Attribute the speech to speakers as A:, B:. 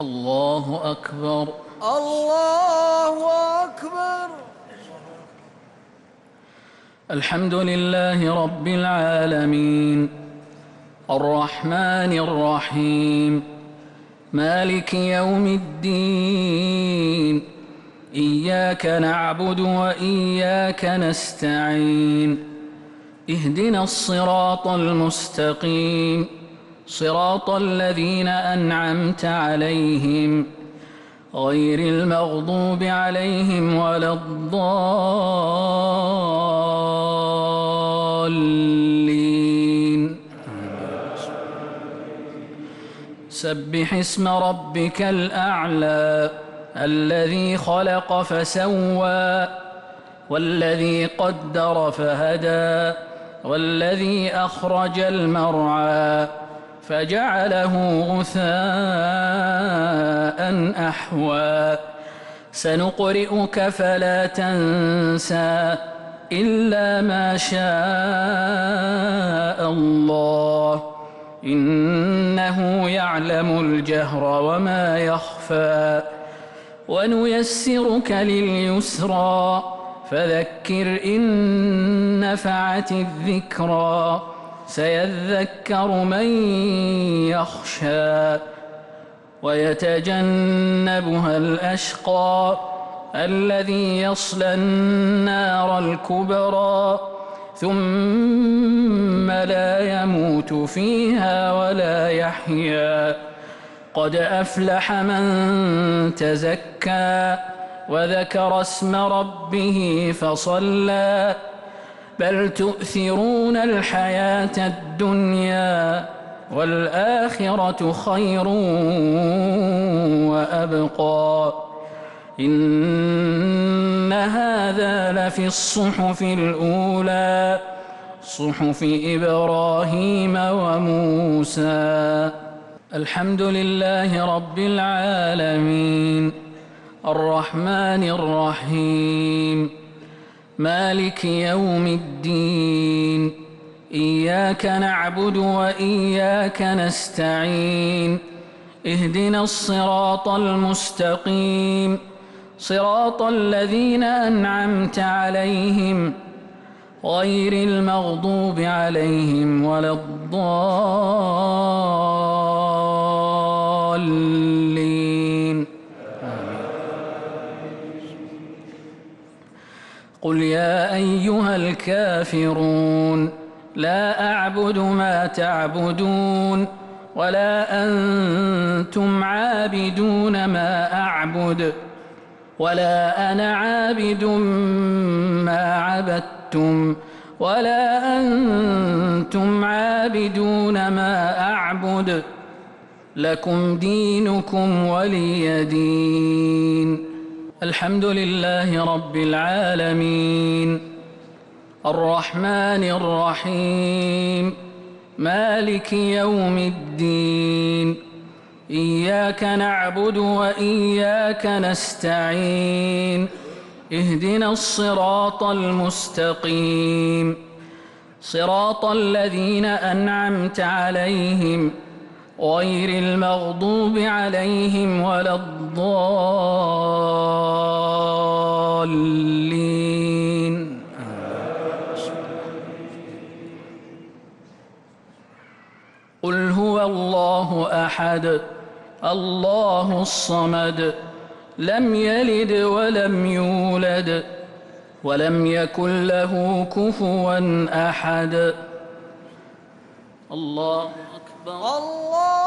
A: الله أكبر.
B: الله أكبر.
A: الحمد لله رب العالمين الرحمن الرحيم مالك يوم الدين إياك نعبد وإياك نستعين اهدنا الصراط المستقيم صراط الذين أنعمت عليهم غير المغضوب عليهم ولا الضالين. سبح اسم ربك الأعلى الذي خلق فسوى والذي قدر فهدى والذي أخرج المرعى فجعله غثاء أحوى سنقرئك فلا تنسى إلا ما شاء الله إنه يعلم الجهر وما يخفى ونيسرك لليسرى فذكر إن نفعت الذكرى سيذكر من يخشى ويتجنبها الأشقى الذي يصلى النار الكبرى ثم لا يموت فيها ولا يحيا قد أفلح من تزكى وذكر اسم ربه فصلى بل تؤثرون الحياة الدنيا والآخرة خير وأبقى إن هذا لفي الصحف الأولى صحف إبراهيم وموسى. الحمد لله رب العالمين الرحمن الرحيم مالك يوم الدين إياك نعبد وإياك نستعين اهدنا الصراط المستقيم صراط الذين أنعمت عليهم غير المغضوب عليهم ولا الضالين. قل يا أيها الكافرون لا أعبد ما تعبدون ولا أنتم عابدون ما أعبد ولا أنا عابد ما عبدتم ولا أنتم عابدون ما أعبد لكم دينكم ولي دين. الحمد لله رب العالمين الرحمن الرحيم مالك يوم الدين إياك نعبد وإياك نستعين اهدنا الصراط المستقيم صراط الذين أنعمت عليهم غير المغضوب عليهم ولا الضالين. قل هو الله أحد الله الصمد لم يلد ولم يولد ولم يكن له كفوا أحد. الله أكبر.
B: الله